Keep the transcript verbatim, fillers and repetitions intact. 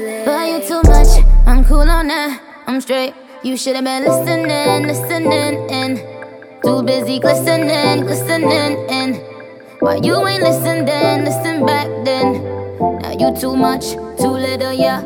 But you too much, I'm cool on that, I'm straight. You should've been listening, listening in. Too busy glistening, glistening in. Why you ain't listen then, listen back then. Now you too much, too little, yeah.